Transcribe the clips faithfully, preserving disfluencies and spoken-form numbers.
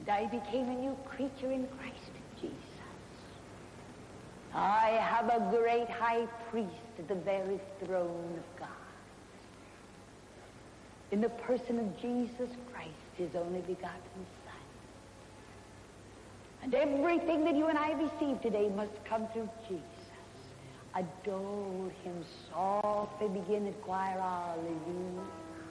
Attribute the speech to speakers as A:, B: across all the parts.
A: and I became a new creature in Christ Jesus. I have a great high priest at the very throne of God, in the person of Jesus Christ, his only begotten Son. And everything that you and I receive today must come through Jesus. Adore him softly, begin at choir, hallelujah.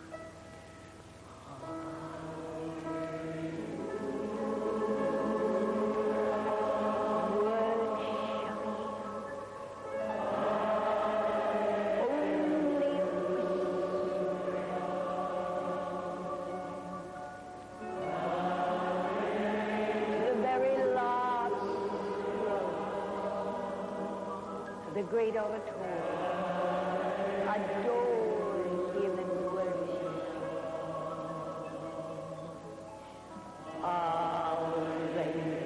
A: Great auditorium, adore him and worship. Hallelujah.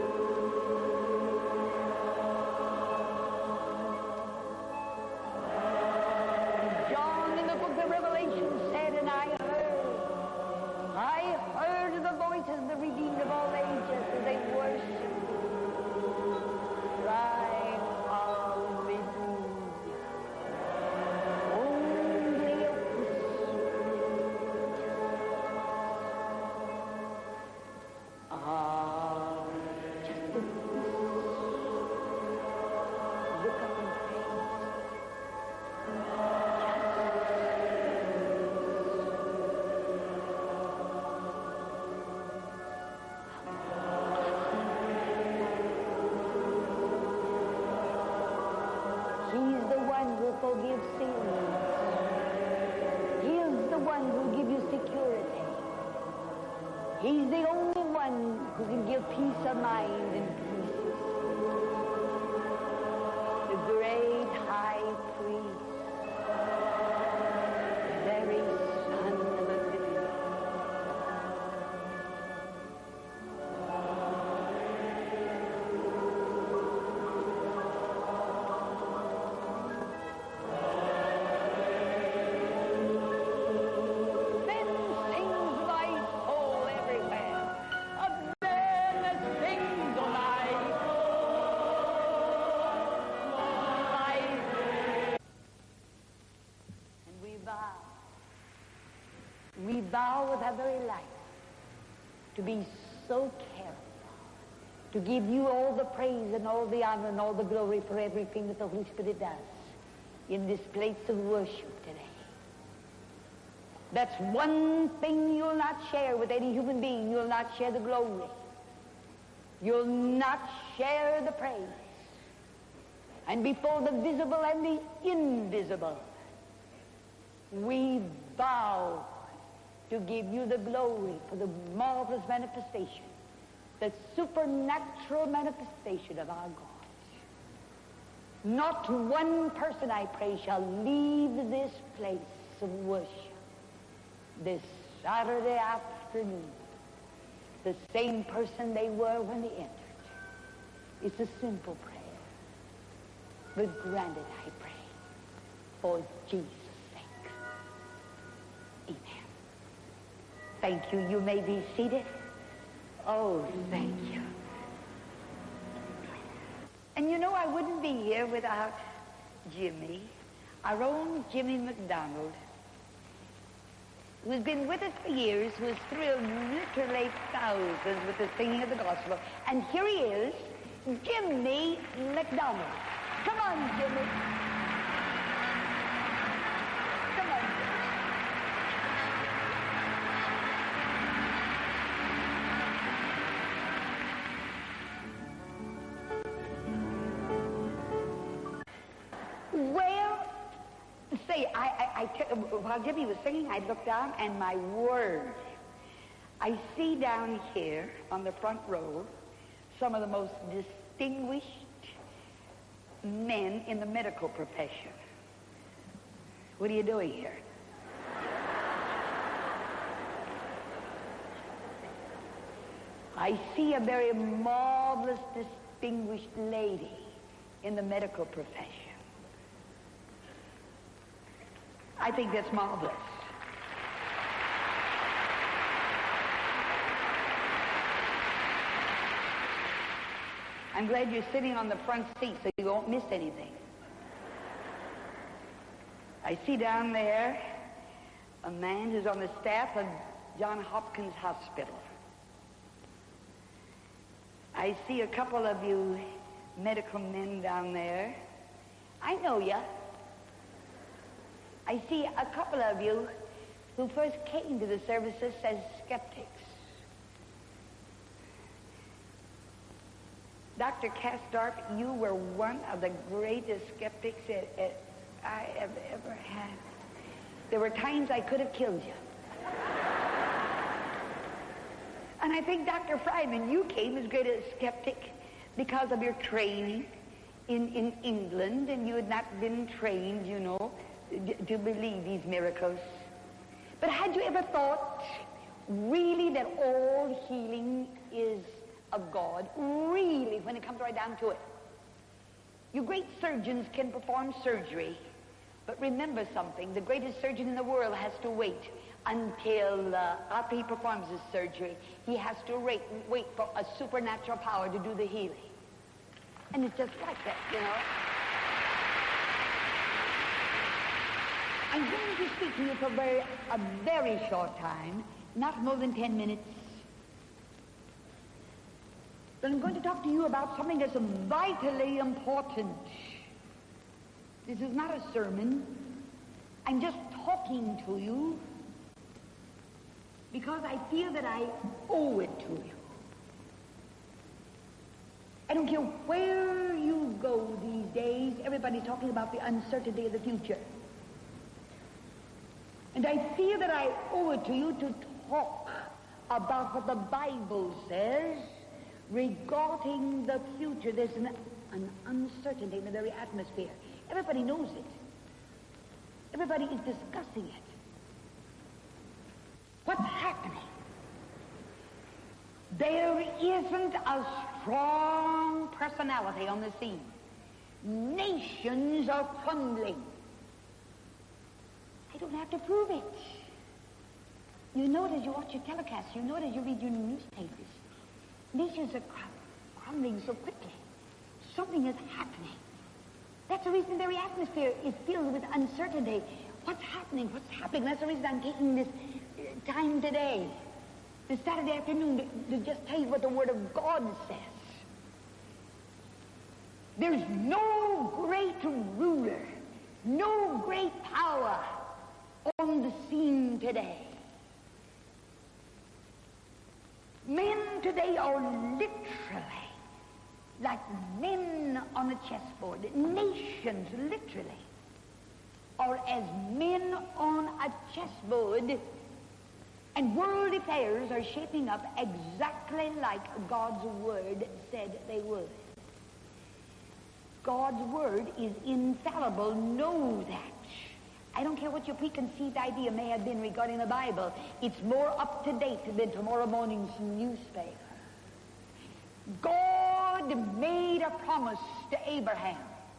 A: John in the book of Revelation said, and I heard, I heard the voices of the redeemed of all ages as they worship, crying, hallelujah. Forgive sins. He's the one who will give you security. He's the only one who can give peace of mind and peace. The great high priest, the very Son of the living God. We vow with our very life to be so careful, to give you all the praise and all the honor and all the glory for everything that the Holy Spirit does in this place of worship today. That's one thing you'll not share with any human being. You'll not share the glory. You'll not share the praise. And before the visible and the invisible, we vow to give you the glory for the marvelous manifestation, the supernatural manifestation of our God. Not one person, I pray, shall leave this place of worship this Saturday afternoon the same person they were when they entered. It's a simple prayer, but grant it, I pray, for Jesus' sake. Amen. Thank you. You may be seated. Oh, thank you. And you know, I wouldn't be here without Jimmy, our own Jimmy McDonald, who's been with us for years, who has thrilled literally thousands with the singing of the gospel. And here he is, Jimmy McDonald. Come on, Jimmy. Come on, Jimmy. Well, say, I, I, I t- while Jimmy was singing, I looked down, and my word, I see down here on the front row some of the most distinguished men in the medical profession. What are you doing here? I see a very marvelous, distinguished lady in the medical profession. I think that's marvelous. I'm glad you're sitting on the front seat so you won't miss anything. I see down there a man who's on the staff of Johns Hopkins Hospital. I see a couple of you medical men down there. I know ya. I see a couple of you who first came to the services as skeptics. Doctor Castorp, you were one of the greatest skeptics that, that I have ever had. There were times I could have killed you. And I think, Doctor Fryman, you came as great a skeptic because of your training in, in England, and you had not been trained, you know, d- to believe these miracles. But had you ever thought really that all healing is of God, really, when it comes right down to it? You great surgeons can perform surgery, but remember something, the greatest surgeon in the world has to wait until uh, after he performs his surgery, he has to wait, wait for a supernatural power to do the healing. And it's just like that, you know. I'm going to speak to you for very, a very short time, not more than ten minutes. But I'm going to talk to you about something that's vitally important. This is not a sermon. I'm just talking to you because I feel that I owe it to you. I don't care where you go these days, everybody's talking about the uncertainty of the future. And I feel that I owe it to you to talk about what the Bible says regarding the future. There's an, an uncertainty in the very atmosphere. Everybody knows it. Everybody is discussing it. What's happening? There isn't a strong personality on the scene. Nations are crumbling. I don't have to prove it. You know it as you watch your telecasts. You know it as you read your newspapers. Nations are crum- crumbling so quickly. Something is happening. That's the reason the very atmosphere is filled with uncertainty. What's happening? What's happening? That's the reason I'm taking this uh, time today, this Saturday afternoon, to, to just tell you what the Word of God says. There's no great ruler, no great power on the scene today. Men today are literally like men on a chessboard. Nations, literally, are as men on a chessboard, and world affairs are shaping up exactly like God's Word said they would. God's Word is infallible. Know that. I don't care what your preconceived idea may have been regarding the Bible. It's more up to date than tomorrow morning's newspaper. God made a promise to Abraham.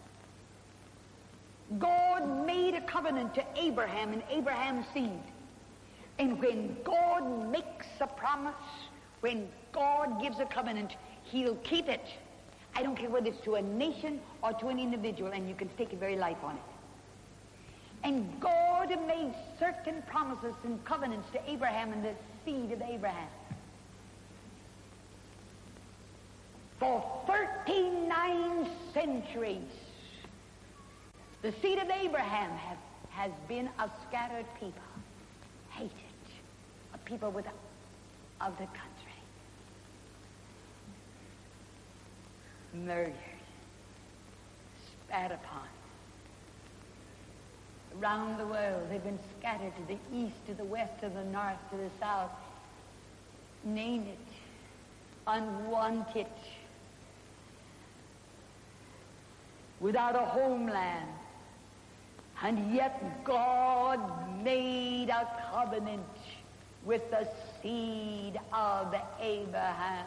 A: God made a covenant to Abraham and Abraham's seed. And when God makes a promise, when God gives a covenant, he'll keep it. I don't care whether it's to a nation or to an individual, and you can stake your very life on it. And God made certain promises and covenants to Abraham and the seed of Abraham. For thirty-nine centuries, the seed of Abraham have, has been a scattered people, hated, a people without of the country, murdered, spat upon. Around the world, they've been scattered to the east, to the west, to the north, to the south. Name it, unwanted, without a homeland. And yet God made a covenant with the seed of Abraham.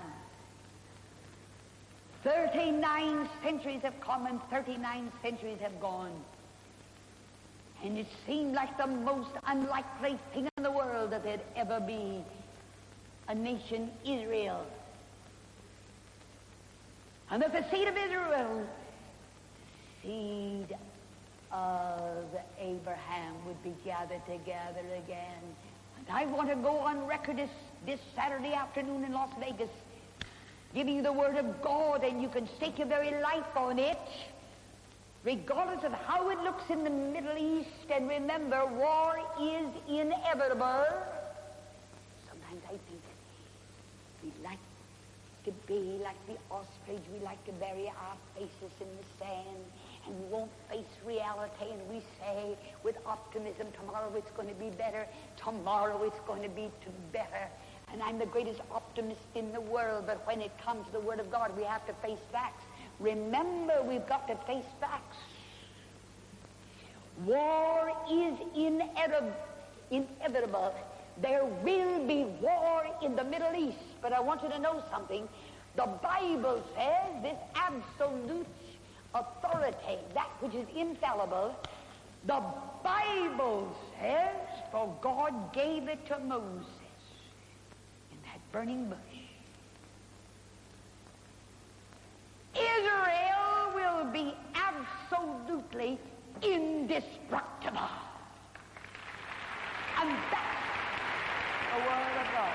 A: Thirty-nine centuries have come and thirty-nine centuries have gone. And it seemed like the most unlikely thing in the world that there'd ever be a nation, Israel. And that the seed of Israel, the seed of Abraham, would be gathered together again. And I want to go on record this, this Saturday afternoon in Las Vegas, giving you the Word of God, and you can stake your very life on it, regardless of how it looks in the Middle East. And remember, war is inevitable. Sometimes I think we like to be like the ostrich. We like to bury our faces in the sand, and we won't face reality, and we say with optimism, tomorrow it's going to be better, tomorrow it's going to be better. And I'm the greatest optimist in the world, but when it comes to the Word of God, we have to face facts. Remember, we've got to face facts. War is inevitable. inevitable. There will be war in the Middle East, but I want you to know something. The Bible says this absolute authority, that which is infallible, the Bible says, for God gave it to Moses in that burning bush. Israel will be absolutely indestructible. And that's the Word of God.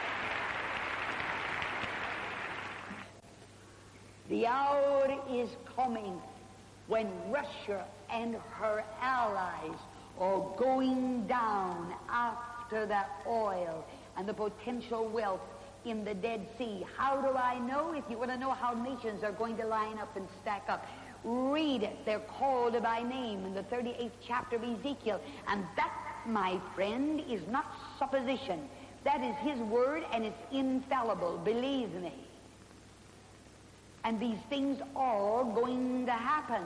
A: The hour is coming when Russia and her allies are going down after that oil and the potential wealth in the Dead Sea. How do I know? If you want to know how nations are going to line up and stack up, read it. They're called by name in the thirty-eighth chapter of Ezekiel. And that, my friend, is not supposition. That is His Word, and it's infallible. Believe me. And these things are going to happen.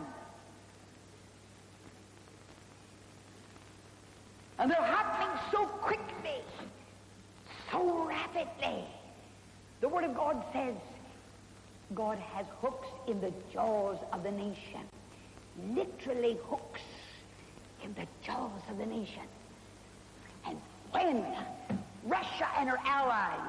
A: And they're happening so quickly, so rapidly. The Word of God says God has hooks in the jaws of the nation. Literally hooks in the jaws of the nation. And when Russia and her allies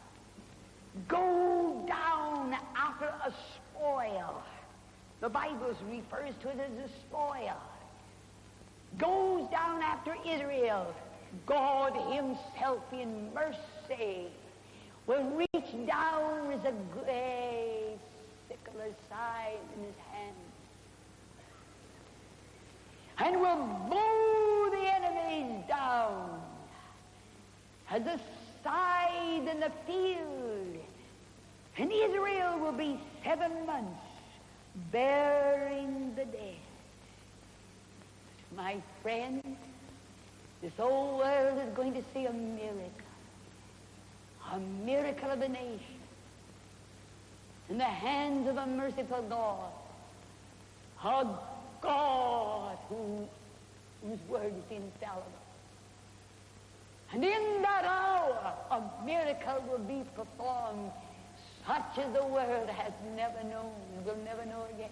A: go down after a spoil, the Bible refers to it as a spoil, goes down after Israel, God Himself in mercy will reach down with a great sickle aside in His hand and will mow the enemies down as a scythe in the field. And Israel will be seven months bearing the dead. My friend, this whole world is going to see a miracle. A miracle of a nation in the hands of a merciful God. A God who, whose word is infallible. And in that hour, a miracle will be performed such as the world has never known and will never know again.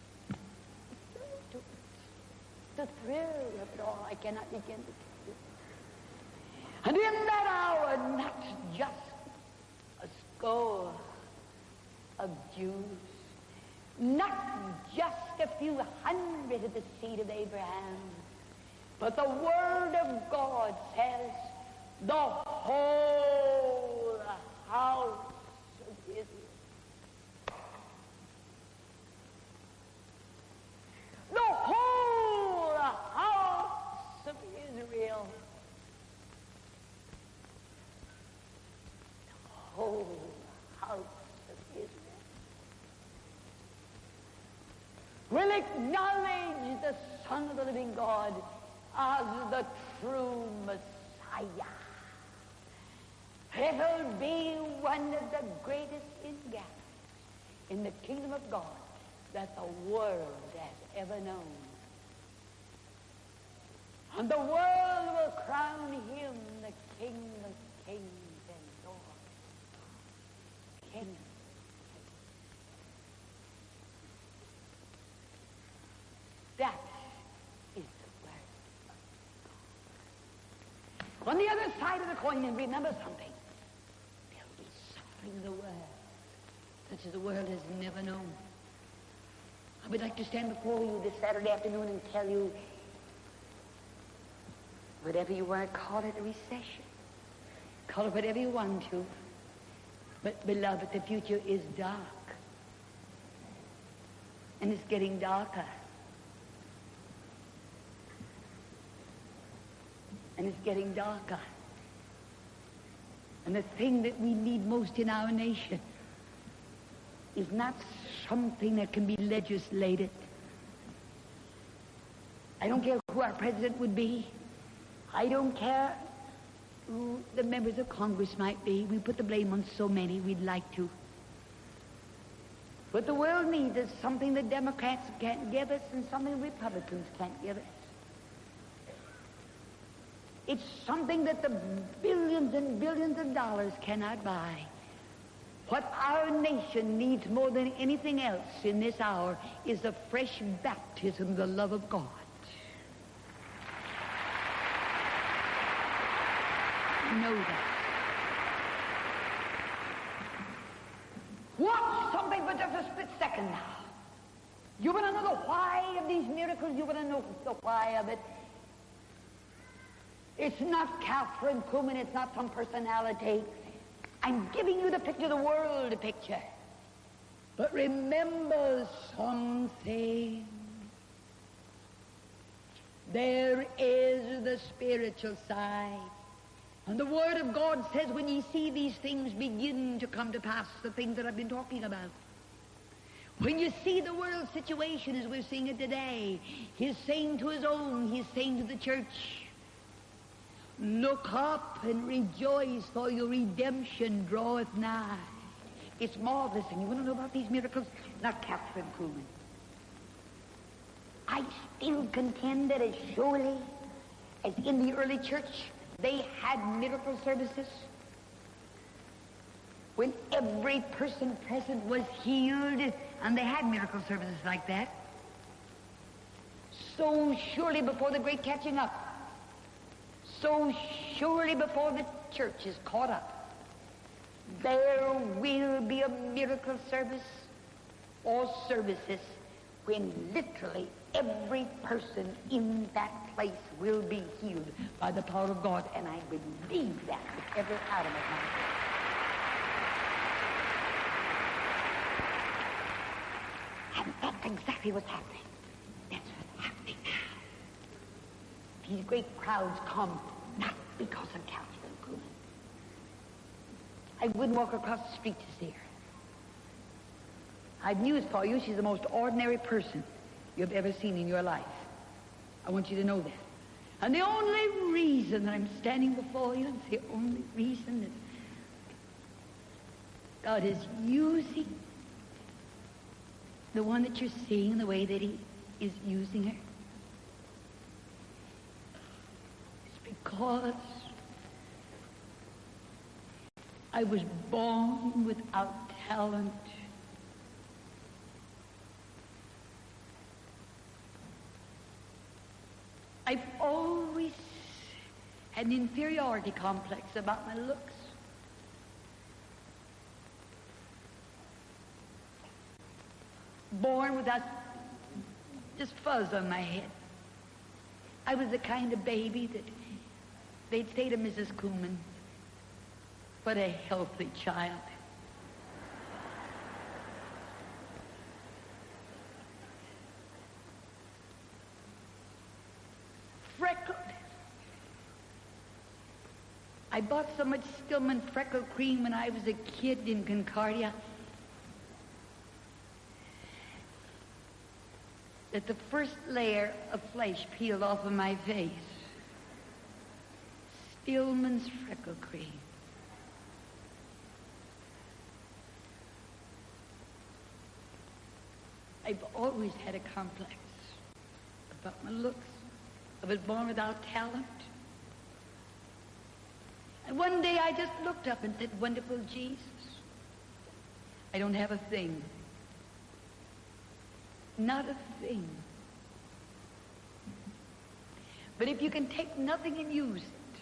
A: The thrill of it all, I cannot begin to tell you. And in that hour, not just a score of Jews, not just a few hundred of the seed of Abraham, but the Word of God says the whole house of Israel. The whole house of Israel. The whole house of Israel will acknowledge the Son of the living God as the true Messiah. It'll be one of the greatest ingathers in the kingdom of God that the world has ever known. And the world will crown Him the King of kings and Lord. King. That is the word. On the other side of the coin, and remember something, there'll be suffering in the world. such as the world has never known. I would like to stand before you this Saturday afternoon and tell you, whatever you want to call it, a recession. Call it whatever you want to. But, beloved, the future is dark. And it's getting darker. And it's getting darker. And the thing that we need most in our nation is not something that can be legislated. I don't care who our president would be. I don't care who the members of Congress might be. We put the blame on so many, we'd like to. What the world needs is something the Democrats can't give us and something the Republicans can't give us. It's something that the billions and billions of dollars cannot buy. What our nation needs more than anything else in this hour is a fresh baptism, the love of God. Know that. Watch something for just a split second now. You want to know the why of these miracles? You want to know the why of it? It's not Catherine Kuhlman. It's not some personality. I'm giving you the picture, the world picture. But remember something. There is the spiritual side. And the Word of God says when ye see these things begin to come to pass, the things that I've been talking about. When you see the world situation as we're seeing it today, He's saying to His own, He's saying to the church, look up and rejoice, for your redemption draweth nigh. It's marvelous. And you want to know about these miracles? Not Catherine Kuhlman. I still contend that as surely as in the early church they had miracle services, when every person present was healed, and they had miracle services like that, so surely before the great catching up, so surely before the church is caught up, there will be a miracle service or services when literally every person in that place will be healed by the power of God. And I believe that with every atom of my being. And that's exactly what's happening. That's what's happening now. These great crowds come not because of Catherine Kuhlman. I wouldn't walk across the street to see her. I've news for you. She's the most ordinary person you've ever seen in your life. I want you to know that. And the only reason that I'm standing before you, and the only reason that God is using the one that you're seeing the way that He is using her, because I was born without talent. I've always had an inferiority complex about my looks. Born without just fuzz on my head. I was the kind of baby that they'd say to Missus Kuhlman, what a healthy child. Freckled. I bought so much Stillman freckle cream when I was a kid in Concordia that the first layer of flesh peeled off of my face. Stillman's freckle cream. I've always had a complex about my looks. I was born without talent. And one day I just looked up and said, wonderful Jesus, I don't have a thing. Not a thing. But if you can take nothing and use it,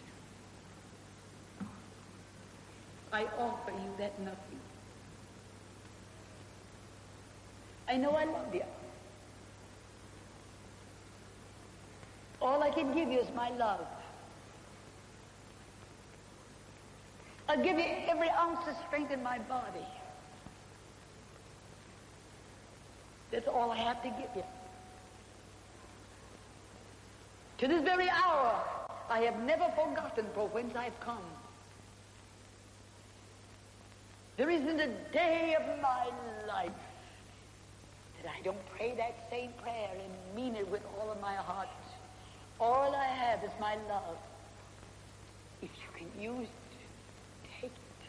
A: I offer you that nothing. I know I love you. All I can give you is my love. I'll give you every ounce of strength in my body. That's all I have to give you. To this very hour, I have never forgotten from whence I've come. There isn't a day of my life that I don't pray that same prayer and mean it with all of my heart. All I have is my love. If you can use it, take it.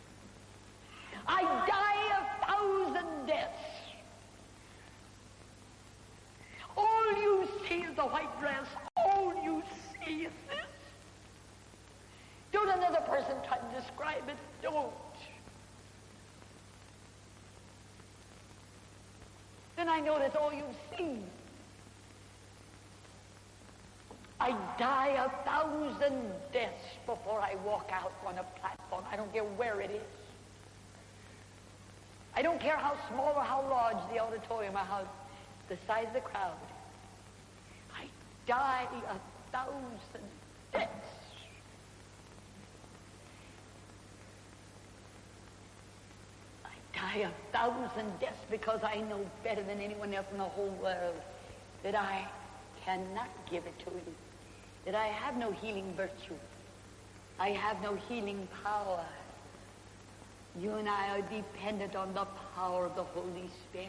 A: I die a thousand deaths. All you see is the white dress. All you see is this. Don't another person try to describe it. Don't. Then I know that's all you've seen. I die a thousand deaths before I walk out on a platform. I don't care where it is. I don't care how small or how large the auditorium or how the size of the crowd. I die a thousand deaths. I die a thousand deaths because I know better than anyone else in the whole world that I cannot give it to you, that I have no healing virtue. I have no healing power. You and I are dependent on the power of the Holy Spirit.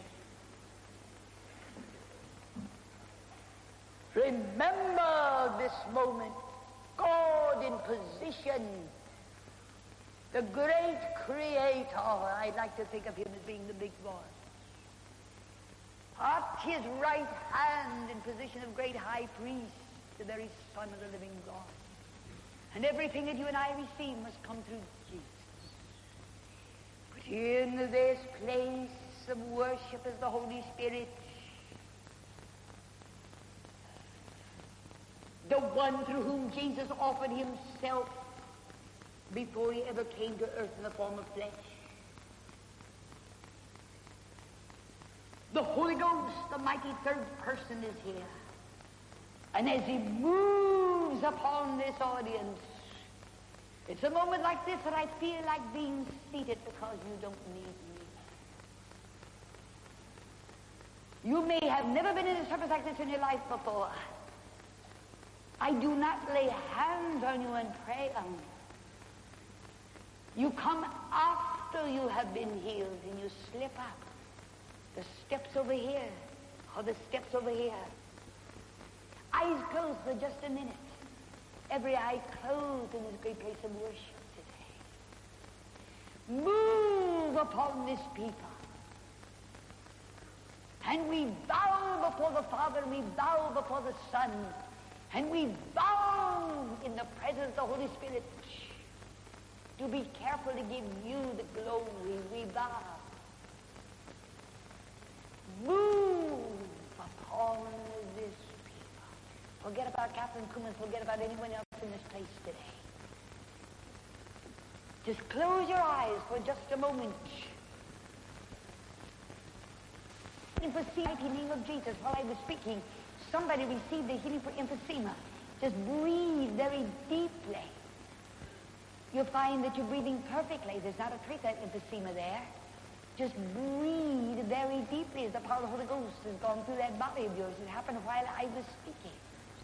A: Remember this moment. God in position. The great Creator. I like to think of him as being the big boss. At his right hand in position of great high priest, the very Son of the living God. And everything that you and I receive must come through Jesus. But in this place of worship is the Holy Spirit. The one through whom Jesus offered himself before he ever came to earth in the form of flesh. The Holy Ghost, the mighty third person, is here. And as he moves upon this audience, it's a moment like this that I feel like being seated because you don't need me. You may have never been in a service like this in your life before. I do not lay hands on you and pray on you. You come after you have been healed and you slip up. The steps over here, or the steps over here. Eyes closed for just a minute. Every eye closed in this great place of worship today. Move upon this people. And we bow before the Father, and we bow before the Son, and we bow in the presence of the Holy Spirit to be careful to give you the glory. We bow. Move upon this people. Forget about Catherine Kuhlman. Forget about anyone else in this place today. Just close your eyes for just a moment. In the mighty name of Jesus, while I was speaking, somebody received the healing for emphysema. Just breathe very deeply. You'll find that you're breathing perfectly. There's not a trace of emphysema there. Just breathe very deeply as the power of the Holy Ghost has gone through that body of yours. It happened while I was speaking.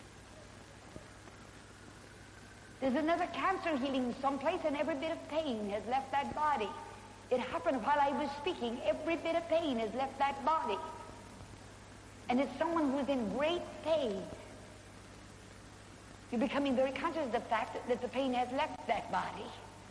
A: There's another cancer healing someplace, and every bit of pain has left that body. It happened while I was speaking. Every bit of pain has left that body. And it's someone who's in great pain. You're becoming very conscious of the fact that, that the pain has left that body.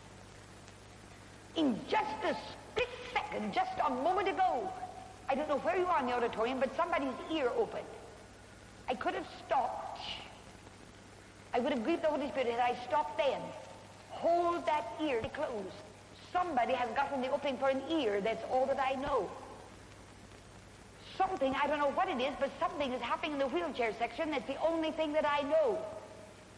A: In just a split second, just a moment ago, I don't know where you are in the auditorium, but somebody's ear opened. I could have stopped. I would have grieved the Holy Spirit had I stopped then. Hold that ear closed. Somebody has gotten the opening for an ear. That's all that I know. Something, I don't know what it is, but something is happening in the wheelchair section. That's the only thing that I know.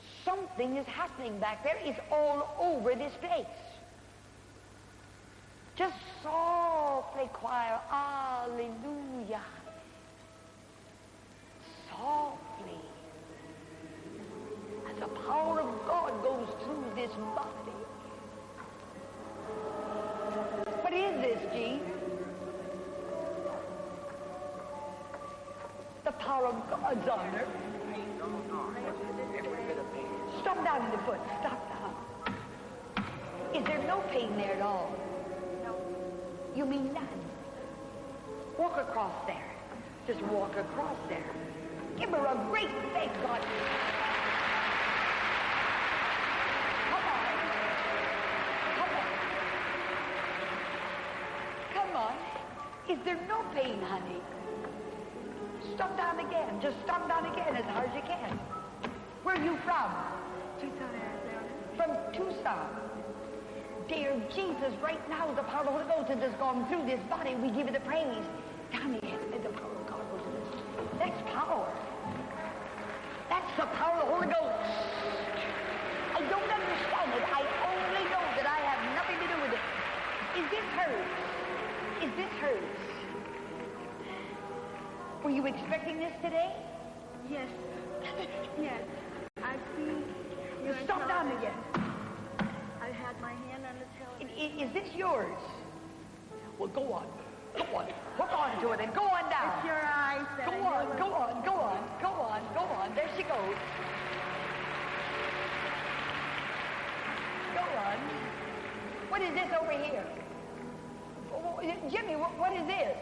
A: Something is happening back there. It's all over this place. Just softly choir, hallelujah. Softly. As the power of God goes through this body. What is this, Gene? The power of God's honor. Stop down in the foot. Stop down. Is there no pain there at all? No. You mean none? Walk across there. Just walk across there. Give her a great big God. Come on. Come on. Come on. Is there no pain, honey? Stop down again. Just stop down again as hard as you can. Where are you from? Tucson, Arizona. From Tucson. Dear Jesus, right now the power of the Holy Ghost has just gone through this body. We give you the praise. Down again. The power of God goes to this. That's power. That's the power of the Holy Ghost. I don't understand it. I only know that I have nothing to do with it. Is this hers? Is this hers? Were you expecting this today?
B: Yes. Yes. I see.
A: You stop down again.
B: I had my hand on the television.
A: Is, is this yours? Well, go on. Go on. Hook on to it and go on down.
B: It's your eyes. That
A: go
B: I
A: on,
B: never...
A: go on, go on, go on, go on. There she goes. Go on. What is this over here? Jimmy, what, what is this?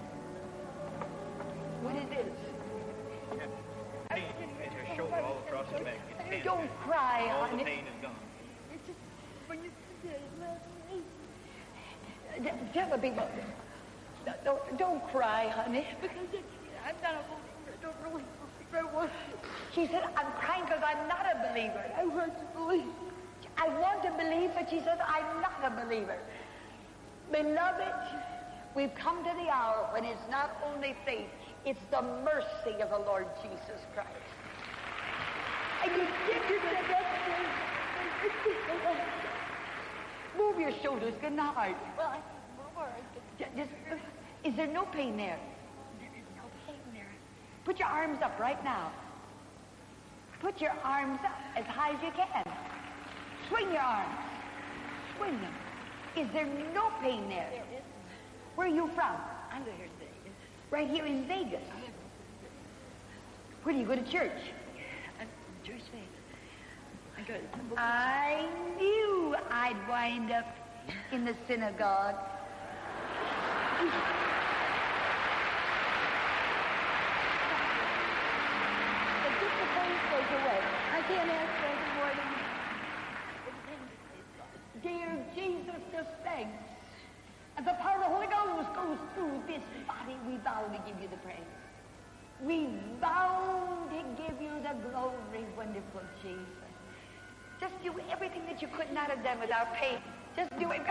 A: What is this?
C: Pain in your shoulder all across the neck. It's pain.
A: Don't cry,
C: All
A: honey.
C: the pain is gone.
B: It's just when you said it last night.
A: Tell the people. Don't, don't cry, honey.
B: Because it, I'm not a believer. I don't really believe I want to.
A: She said, I'm crying because I'm not a believer.
B: I want to believe.
A: I want to believe, but she says, I'm not a believer. Beloved, we've come to the hour when it's not only faith, it's the mercy of the Lord Jesus Christ. And you get to the best. Move your shoulders, good night.
B: Well, I can move
A: Just, just, is there no pain there?
B: There is no pain there.
A: Put your arms up right now. Put your arms up as high as you can. Swing your arms. Swing them. Is there no pain there?
B: There is.
A: Where are you from?
B: I'm here in Vegas.
A: Right here in Vegas. Where do you go to church?
B: I'm from Church Faith. I go to Temple.
A: I knew I'd wind up in the synagogue. But just the pain goes away.
B: I can't ask for any more than
A: Dear Jesus, just thanks. As the power of the Holy Ghost goes through this body, we vow to give you the praise. We vow to give you the glory, wonderful Jesus. Just do everything that you could not have done without pain. Just do it.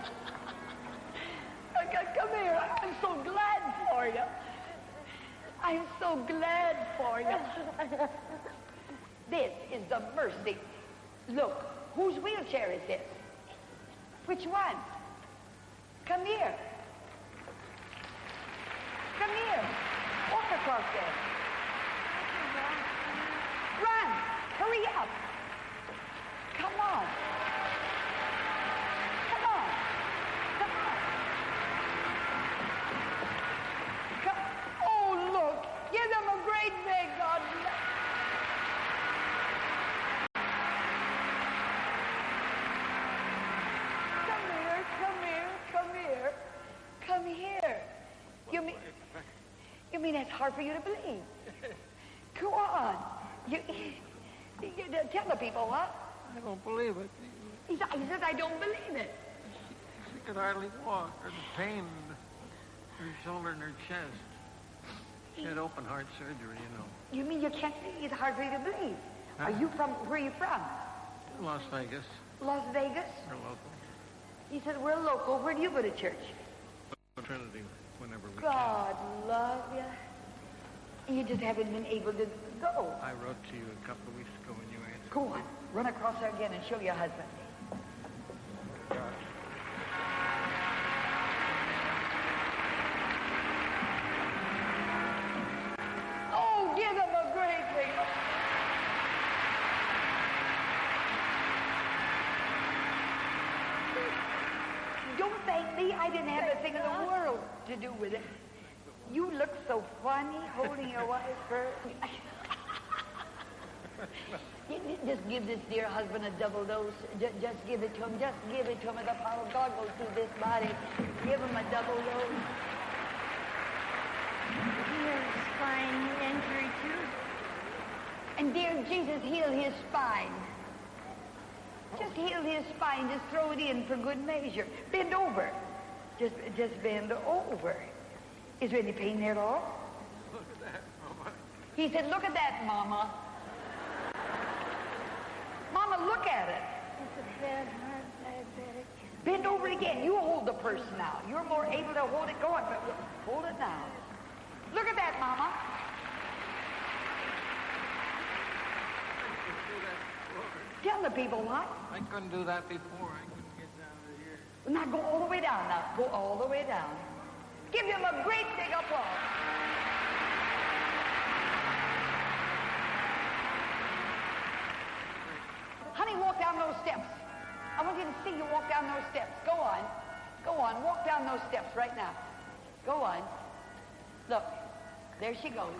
A: Come here. I'm so glad for you. I'm so glad for you. This is the mercy. Look, whose wheelchair is this? Which one? Come here. Come here. Walk across there. Run. Hurry up. Come on. Come on. Come on. Come. Oh, look. Give them a great big God bless. Come here. You mean, you mean it's hard for you to believe? Go on. You, you, you tell the people what?
D: I don't believe it.
A: He, said- he says, I don't believe it.
D: She could hardly walk. Her pain in her shoulder and her chest. She had open heart surgery, you know.
A: You mean you can't see? It's hard for you to believe. Are you from, where are you from?
D: Las Vegas.
A: Las Vegas?
D: We're local.
A: He said, we're local. Where do you go to church?
D: Trinity, whenever we
A: God love you. You just haven't been able to go.
D: can. I wrote to you a couple of weeks ago when you answered.
A: Go on. Run across there again and show your husband.
D: God.
A: lately, I didn't have a thing in the world to do with it. You look so funny holding your wife's purse. Just give this dear husband a double dose. Just, just give it to him. Just give it to him. As the power of God goes through this body. Give him a double dose.
B: Here's spine injury, too.
A: And dear Jesus, heal his spine. Just heal his spine. Just throw it in for good measure. Bend over. Just, just bend over. Is there any pain there at all?
D: Look at that, Mama.
A: He said, look at that, Mama. Mama, look at it.
B: It's a bad heart diabetic.
A: Bend over again. You hold the purse now. You're more able to hold it. Go on. Hold it now. Look at that, Mama. Tell the people what?
D: I couldn't do that before. I couldn't get down to here.
A: Now go all the way down now. Go all the way down. Give him a great big applause. Honey, walk down those steps. I want you to see you walk down those steps. Go on. Go on. Walk down those steps right now. Go on. Look. There she goes.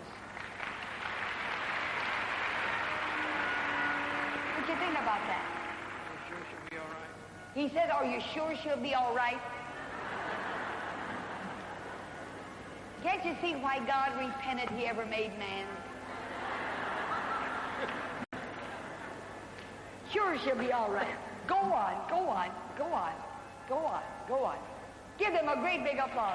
A: What do you think about that?
D: I'm sure she'll be all right.
A: He said, are you sure she'll be all right? Can't you see why God repented he ever made man? Sure she'll be all right. Go on, go on, go on, go on, go on. Give them a great big applause.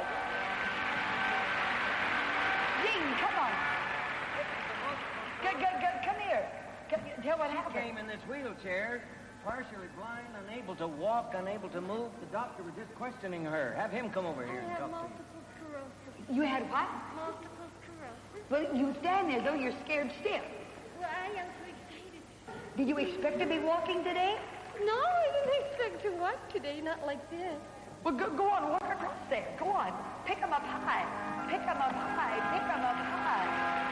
A: Ding, come on. G- g- g- come here. Come, tell what
E: She
A: happened.
E: came in this wheelchair, partially blind, unable to walk, unable to move. The doctor was just questioning her. Have him come over here
B: I
E: and
B: have
E: talk to you.
B: multiple sclerosis.
A: You had what?
B: Multiple sclerosis.
A: Well, you stand there, though. You're scared stiff.
B: Well, I am so excited.
A: Did you expect to be walking today?
B: No, I didn't expect to walk today, not like this.
A: Well, go, go on, walk across there. Go on. Pick them up high. Pick them up high. Pick them up high.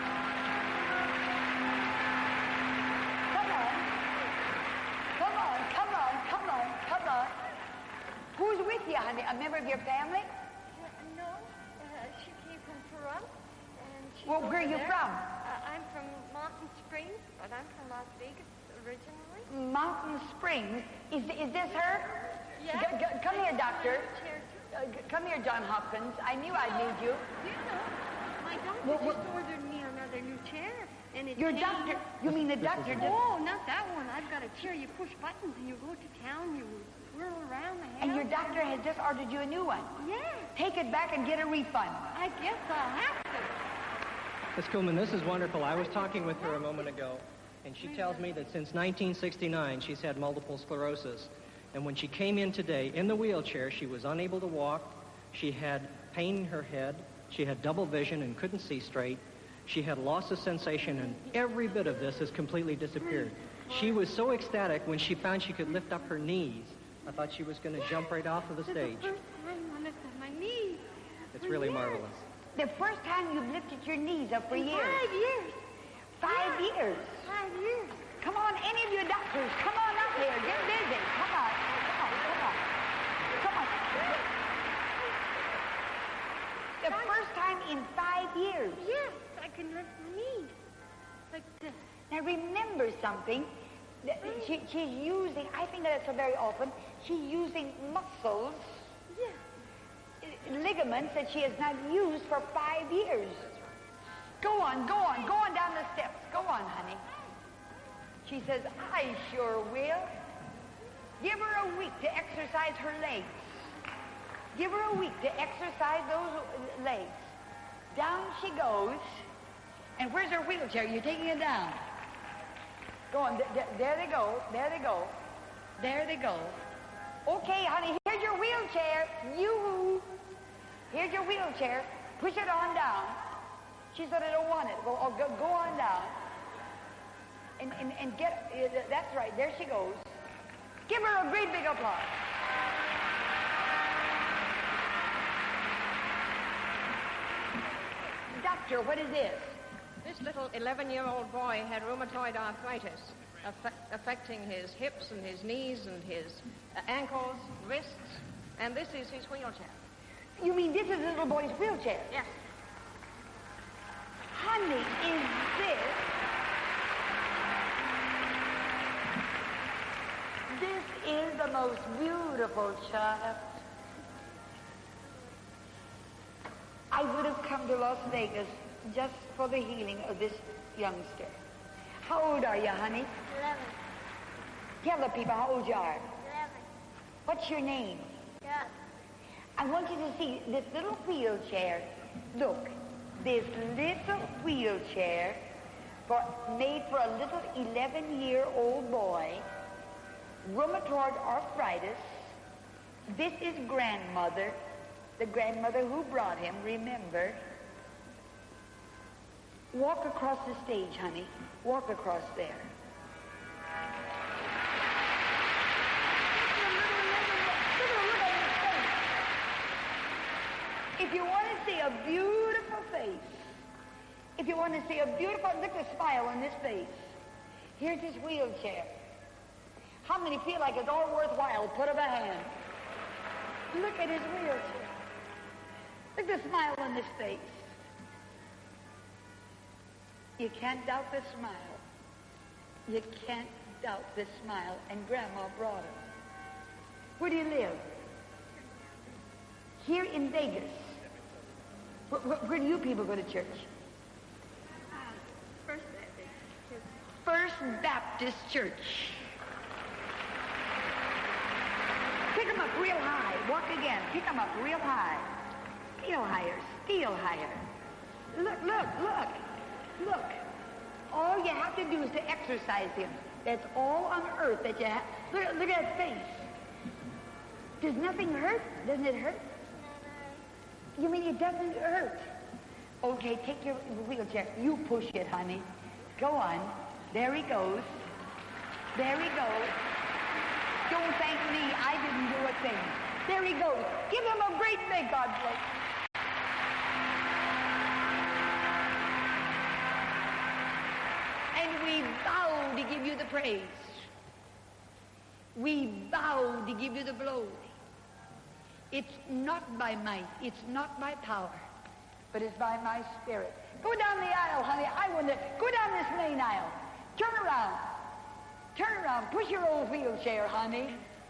A: Come on. Come on, come on, come on, come on. Who's with you, honey? A member of your family?
B: Uh, no, uh, she came from Pahrump, and she's
A: Well, where are
B: over
A: you
B: there.
A: from?
B: Uh, I'm from Mountain Springs, but I'm from Las Vegas originally.
A: Mountain Springs. Is, is this her?
B: Yeah.
A: G- g- come here, doctor.
B: Chair, too.
A: Uh, g- come here, John Hopkins. I knew I'd need you.
B: You know, my doctor
A: Well, well-
B: just ordered me another new chair, and it
A: Your
B: came-
A: doctor. You mean the doctor? Just,
B: Oh, not that one. I've got a chair. You push buttons and you go to town. You whirl around the house.
A: and your doctor has just ordered you a new one.
B: Yeah,
A: Take it back and get a refund.
B: I guess I'll have to.
F: Miss Kuhlman, this is wonderful. I was talking with her a moment ago, and she tells me that since nineteen sixty-nine, she's had multiple sclerosis. And when she came in today in the wheelchair, she was unable to walk. She had pain in her head. She had double vision and couldn't see straight. She had loss of sensation, and every bit of this has completely disappeared. She was so ecstatic when she found she could lift up her knees. I thought she was going to jump right off of the stage.
B: This is the first time I lifted my knees.
F: It's really marvelous.
A: The first time you've lifted your knees up for
B: In
A: years.
B: Five years.
A: Five
B: Yeah.
A: years.
B: Five years.
A: Come on, any of you doctors, come on up here. Get busy. Come on. Come on. Come on. Come on. The first time in five years.
B: Yes, I can lift my knees. Like this.
A: Now remember something. that She, she's using, I think that it's so very often, she's using muscles,
B: Yes.
A: ligaments that she has not used for five years. Go on, go on, go on down the steps. Go on, honey. She says, I sure will. Give her a week to exercise her legs. Give her a week to exercise those legs. Down she goes. And where's her wheelchair? You're taking it down. Go on. Th- th- there they go. There they go. There they go. Okay, honey, here's your wheelchair. You. Here's your wheelchair. Push it on down. She said, I don't want it. Go, oh, go, go on down. And, and, and get, uh, that's right, there she goes. Give her a great big applause. Doctor, what is this?
G: This little eleven-year-old boy had rheumatoid arthritis affect, affecting his hips and his knees and his uh, ankles, wrists, And this is his wheelchair.
A: You mean this is the little boy's wheelchair?
G: Yes.
A: Honey, is this... This is the most beautiful child. I would have come to Las Vegas just for the healing of this youngster. How old are you, honey?
H: Eleven.
A: Tell the people how old you are.
H: Eleven.
A: What's your name?
H: Yeah.
A: I want you to see this little wheelchair. Look, this little wheelchair for, made for a little eleven-year-old boy, rheumatoid arthritis. This is grandmother, the grandmother who brought him, remember. Walk across the stage, honey. Walk across there. If you want to see a beautiful face, if you want to see a beautiful, look at the smile on this face. Here's his wheelchair. How many feel like it's all worthwhile? Put up a hand. Look at his wheelchair. Look at the smile on this face. You can't doubt the smile. You can't doubt the smile. And Grandma brought him. Where do you live? Here in Vegas. Where, where, where do you people go to church?
B: Uh, First Baptist.
A: First Baptist Church. Pick them up real high. Walk again. Pick them up real high. Still higher. Still higher. Look, look, look. Look. All you have to do is to exercise him. That's all on earth that you have. Look, look at that face. Does nothing hurt? Doesn't it hurt? You mean it doesn't hurt? Okay, take your wheelchair. You push it, honey. Go on. There he goes. There he goes. Don't thank me. I didn't do a thing. There he goes. Give him a great big God bless. And we bow to give you the praise. We bow to give you the glory. It's not by might, it's not by power, but it's by my spirit. Go down the aisle, honey. I want to go down this main aisle. Turn around. Turn around. Push your old wheelchair, honey.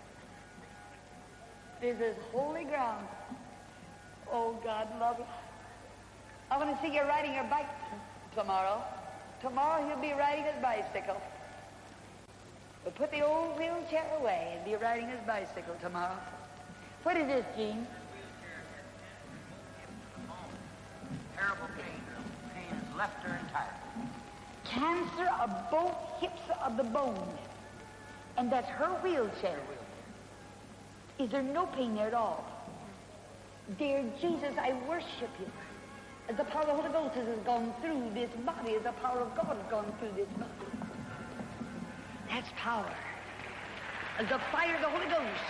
A: This is holy ground. Oh, God love you. I want to see you riding your bike tomorrow. Tomorrow he'll be riding his bicycle. But put the old wheelchair away and be riding his bicycle tomorrow. What is this, Gene?
E: Terrible pain. Pain has left her entirely.
A: Cancer of both hips of the bone. And that's her wheelchair. Is there no pain there at all? Dear Jesus, I worship you. As the power of the Holy Ghost has gone through this body, as the power of God has gone through this body. That's power. As the fire of the Holy Ghost.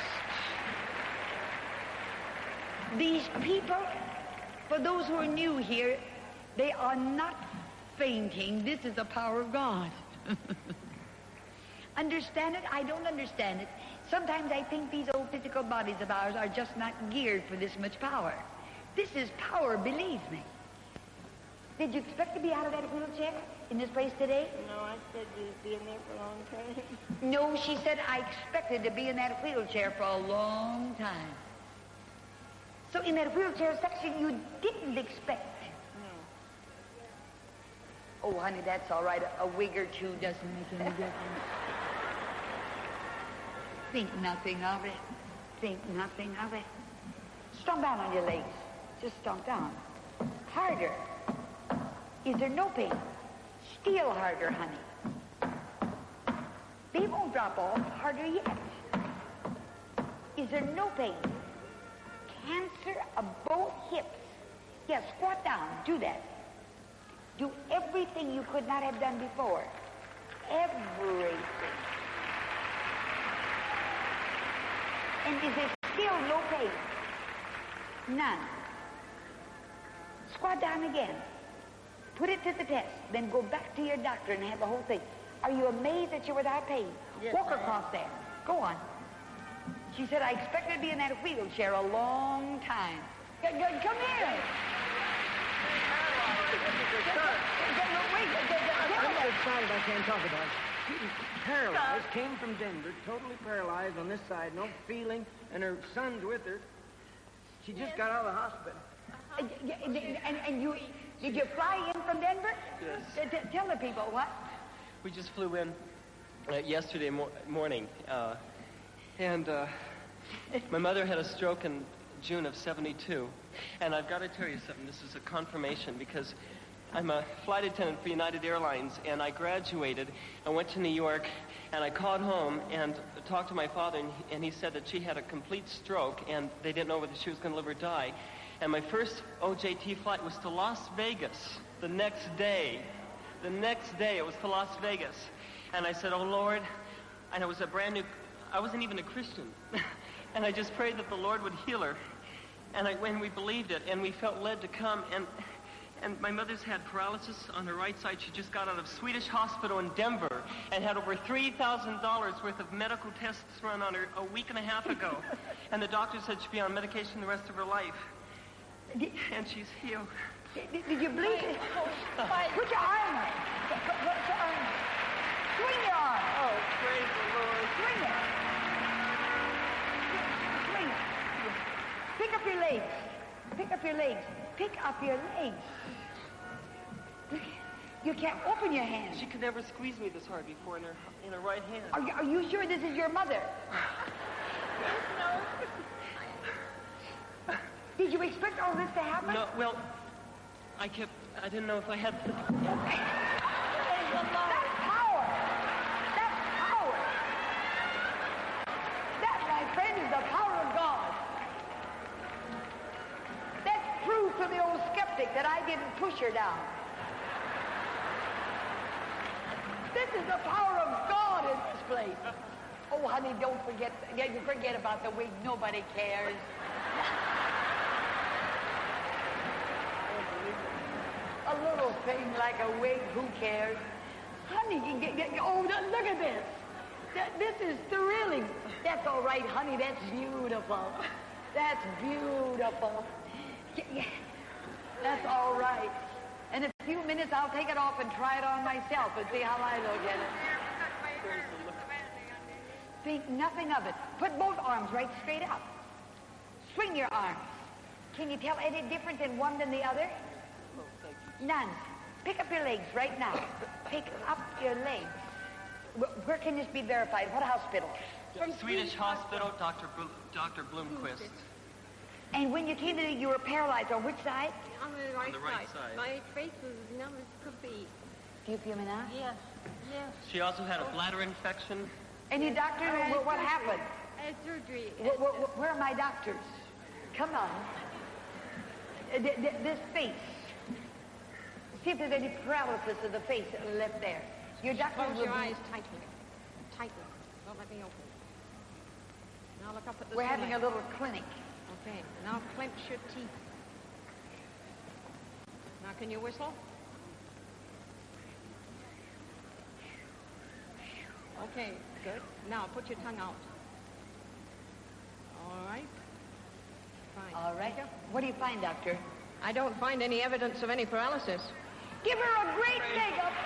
A: These people, for those who are new here, they are not fainting. This is the power of God. Understand it? I don't understand it. Sometimes I think these old physical bodies of ours are just not geared for this much power. This is power, believe me. Did you expect to be out of that wheelchair in this place today?
H: No, I said you'd be in there for a long time.
A: No, she said I expected to be in that wheelchair for a long time. So in that wheelchair section, you didn't expect. No. Oh, honey, that's all right. A wig or two doesn't make any difference. Think nothing of it. Think nothing of it. Stomp down on your legs. Just stomp down. Harder. Is there no pain? Still harder, honey. They won't drop off. Harder yet. Is there no pain? Cancer of both hips. Yes, squat down. Do that. Do everything you could not have done before. Everything. And is there still no pain? None. Squat down again. Put it to the test. Then go back to your doctor and have the whole thing. Are you amazed that you're without pain?
H: Yes,
A: Walk
H: I am.
A: across there. Go on. She said, I expected to be in that wheelchair a long time. G- g- come here.
E: I'm so excited I can't talk about it. Paralyzed, came from Denver, totally paralyzed on this side, no feeling, and her son's with her. She just got out of the hospital.
A: Uh, y- y- and, and you, did you fly in from Denver?
I: Yes.
A: T- t- tell the people what?
I: We just flew in uh, yesterday mo- morning, uh, and uh, my mother had a stroke in June of seventy-two, and I've got to tell you something. This is a confirmation because I'm a flight attendant for United Airlines, and I graduated. I went to New York, and I called home and talked to my father, and he, and he said that she had a complete stroke, and they didn't know whether she was going to live or die. And my first O J T flight was to Las Vegas the next day. The next day, it was to Las Vegas. And I said, oh, Lord, and it was a brand new, I wasn't even a Christian. And I just prayed that the Lord would heal her. And I, when we believed it, and we felt led to come, and and my mother's had paralysis on her right side. She just got out of Swedish Hospital in Denver and had over three thousand dollars worth of medical tests run on her a week and a half ago. And the doctor said she'd be on medication the rest of her life. And she's healed.
A: Did, did you bleed? Put your arm up. Put, put, put your arm up. Swing your arm.
I: Oh, praise the Lord.
A: Swing it. Swing it. Pick up your legs. Pick up your legs. Pick up your legs. You can't open your hand.
I: She could never squeeze me this hard before in her in her right hand.
A: Are you, are you sure this is your mother? No. Did you expect all this to happen?
I: No, well, I kept, I didn't know if I had...
A: That's power. That's power. That, my friend, is the power of God. That's proof to the old skeptic that I didn't push her down. This is the power of God in this place. Oh, honey, don't forget, you forget about the wig. Nobody cares. A little thing like a wig, who cares? Honey, you get, get, oh, look at this. That, this is thrilling. That's all right, honey. That's beautiful. That's beautiful. Yeah, yeah. That's all right. In a few minutes, I'll take it off and try it on myself and see how I look at it. Think nothing of it. Put both arms right straight up. Swing your arms. Can you tell any difference in one than the other? None. Pick up your legs right now. Pick up your legs. Where can this be verified? What hospital?
I: From Swedish Hospital, Doctor Bl- Doctor Blomqvist.
A: And when you came to it, you were paralyzed on which side?
G: On the right,
I: On the right
G: side.
I: side.
G: My face was numb as could be.
A: Do you feel me now?
G: Yes. Yes.
I: She also had a bladder infection.
A: Any doctor?
G: Uh,
A: what, what
G: surgery.
A: happened?
G: Uh, surgery.
A: Wh- wh- wh- where are my doctors? Come on. Uh, th- th- this face. See if there's any paralysis of the face left there. Your doctor
G: Close
A: will
G: your
A: be-
G: eyes tightly. Tightly. Don't let me open. Now look up at the
A: We're
G: ceiling.
A: having a little clinic.
G: Okay. Now clench your teeth. Now can you whistle? Okay, good. Now put your tongue out. All right. Fine.
A: All right. What do you find, doctor?
G: I don't find any evidence of any paralysis.
A: Give her a great big up.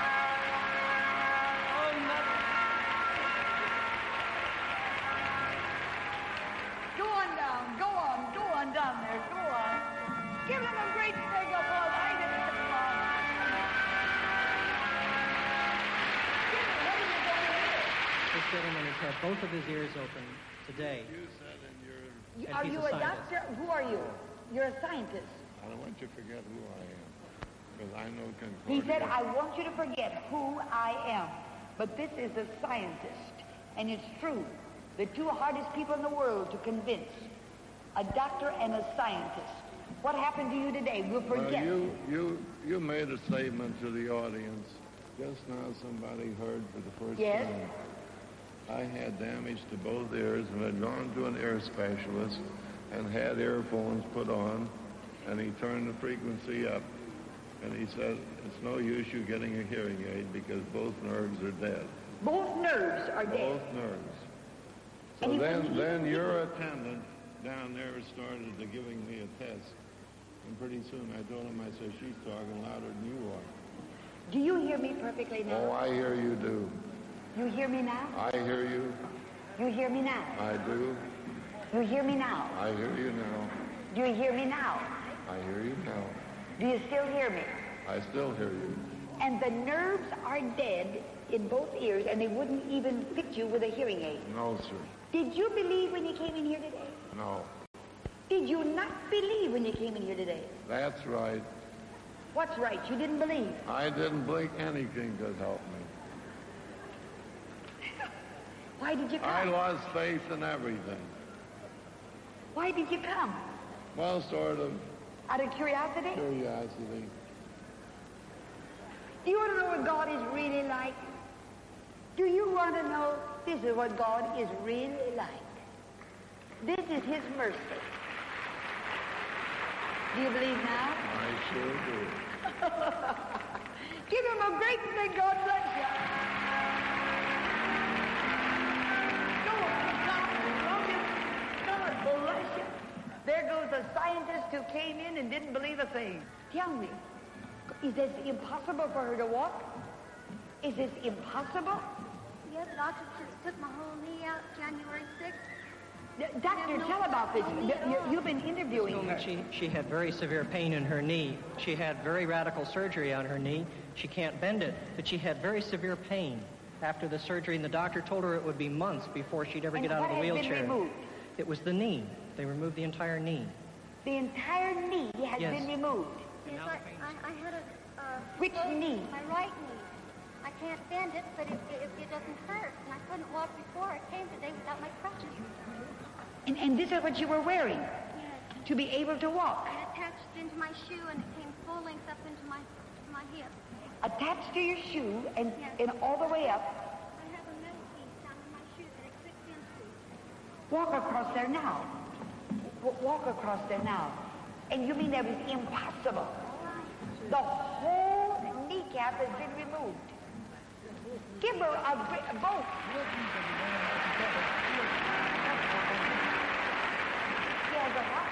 A: Go on down, go on, go on down there, go on. Give them a great big applause. I give it a applause. Give it, what are you going to do?
F: This gentleman has had both of his ears open today.
A: You-
F: And
A: Are
F: he's
A: you
F: a
A: a
F: scientist.
A: doctor? Who are you? You're a scientist.
J: I don't want you to forget who I am, because I know Concordia.
A: He said, I want you to forget who I am. But this is a scientist. And it's true. The two hardest people in the world to convince. A doctor and a scientist. What happened to you today? We'll
J: Well,
A: forget.
J: you, you, you made a statement to the audience. Just now somebody heard for the first
A: Yes.
J: time. I had damage to both ears and had gone to an ear specialist and had earphones put on, and he turned the frequency up. And he said, it's no use you getting a hearing aid because both nerves are dead.
A: Both nerves are dead.
J: Both nerves. So then, then your attendant down there started to giving me a test. And pretty soon I told him, I said, she's talking louder than you are.
A: Do you hear me perfectly now?
J: Oh, I hear you do.
A: You hear me now?
J: I hear you.
A: You hear me now?
J: I do.
A: You hear me now?
J: I hear you now.
A: Do you hear me now?
J: I hear you now.
A: Do you still hear me?
J: I still hear you.
A: And the nerves are dead in both ears, and they wouldn't even fit you with a hearing aid.
J: No, sir.
A: Did you believe when you came in here today?
J: No.
A: Did you not believe when you came in here today?
J: That's right.
A: What's right? You didn't believe.
J: I didn't blink anything could help me.
A: Why did you come?
J: I lost faith in everything.
A: Why did you come?
J: Well, sort of.
A: Out of curiosity?
J: Curiosity.
A: Do you want to know what God is really like? Do you want to know this is what God is really like? This is His mercy. Do you believe now?
J: I sure do.
A: Give Him a great big God bless you. God bless you. There goes a scientist who came in and didn't believe a thing. Tell me, is this impossible for her to walk? Is this impossible?
B: Yes, doctor just took my whole knee out January sixth.
A: Doctor, tell about this. You, you've been interviewing
F: told me
A: her.
F: She, she had very severe pain in her knee. She had very radical surgery on her knee. She can't bend it, but she had very severe pain after the surgery, and the doctor told her it would be months before she'd ever
A: And
F: get out of the
A: what had
F: wheelchair.
A: been removed?
F: It was the knee. They removed the entire knee.
A: The entire knee has
F: Yes.
A: been removed.
B: Yes, I, I, I had a... Uh,
A: Which knee?
B: My right knee. I can't bend it, but it, it, it doesn't hurt. And I couldn't walk before. I came today without my crutches.
A: And, and this is what you were wearing,
B: Yes.
A: to be able to walk.
B: It attached into my shoe, and it came full length up into my my hip.
A: Attached to your shoe and,
B: Yes.
A: and all the way up.
B: I have a metal piece down in my shoe that it clicks into.
A: Walk across there now. W- walk across there now. And you mean that was impossible? The whole kneecap has been removed. Give her a, gri- a both. Yeah, the what?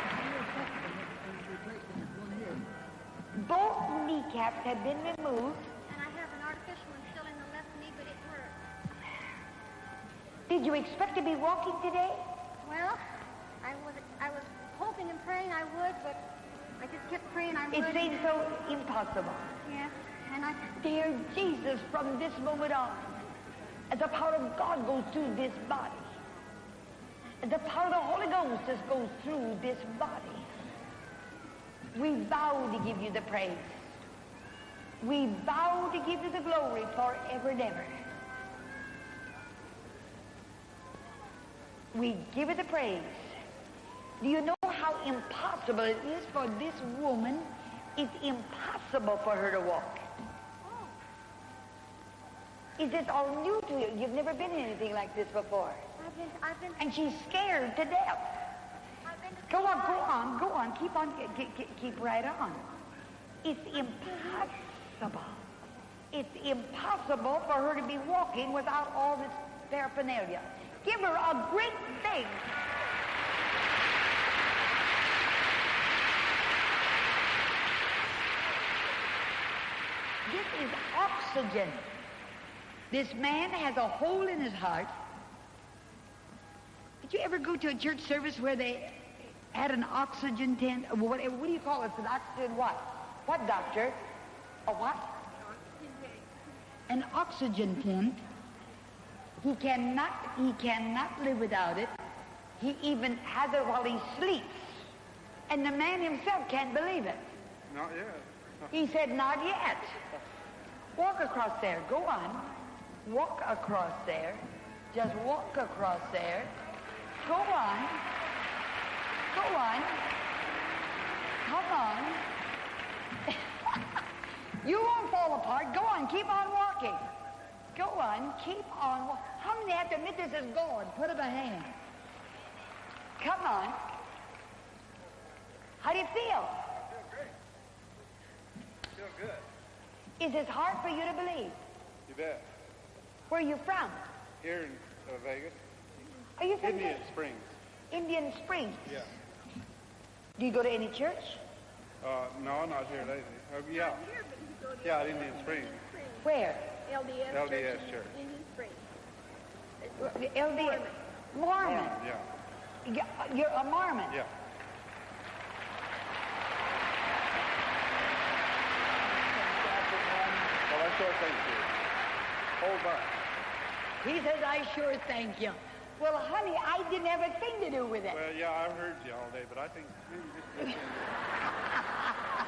A: Both kneecaps have been removed.
B: And I have an artificial one still in the left knee, but it hurts.
A: Did you expect to be walking today?
B: Well, I was I was hoping and praying I would, but I just kept praying I would.
A: It seems so impossible.
B: Yes, and I...
A: Dear Jesus, from this moment on, as the power of God goes through this body, as the power of the Holy Ghost just goes through this body, we vow to give you the praise. We vow to give you the glory forever and ever. We give it the praise. Do you know how impossible it is for this woman? It's impossible for her to walk. Is this all new to you? You've never been in anything like this before.
B: I've been... I've been...
A: And she's scared to death.
B: I've been to
A: Go on, go on, go on. Keep on, keep, keep, keep right on. It's impossible. It's impossible for her to be walking without all this paraphernalia. Give her a great thing. This is oxygen. This man has a hole in his heart. Did you ever go to a church service where they had an oxygen tent? What, what do you call it? An oxygen what? What, doctor? A what? An oxygen tent. He cannot, he cannot live without it. He even has it while he sleeps. And the man himself can't believe it.
C: Not yet.
A: He said, not yet. Walk across there. Go on. Walk across there. Just walk across there. Go on. Go on. Come on. You won't fall apart. Go on. Keep on walking. Go on. Keep on. wa- How many have to admit this is God? Put up a hand. Come on. How do you feel?
C: Feel good.
A: Is this hard for you to believe?
C: You bet.
A: Where are you from?
C: Here in uh, Vegas.
A: Are you from
K: Indian Springs.
A: Indian Springs?
K: Yeah.
A: Do you go to any church?
K: Uh, no, not here lately. Uh, yeah. Yeah, at Indian Springs.
A: Where?
H: L D S,
K: L D S Church.
H: Indian Springs.
A: The L D S. Mormon.
K: Mormon, yeah.
A: Yeah, you're a Mormon.
K: Yeah. Well, I sure thank you. Hold back.
A: He says, I sure thank you. Well, honey, I didn't have a thing to do with it.
K: Well, yeah, I've heard you all day, but I think maybe just listen.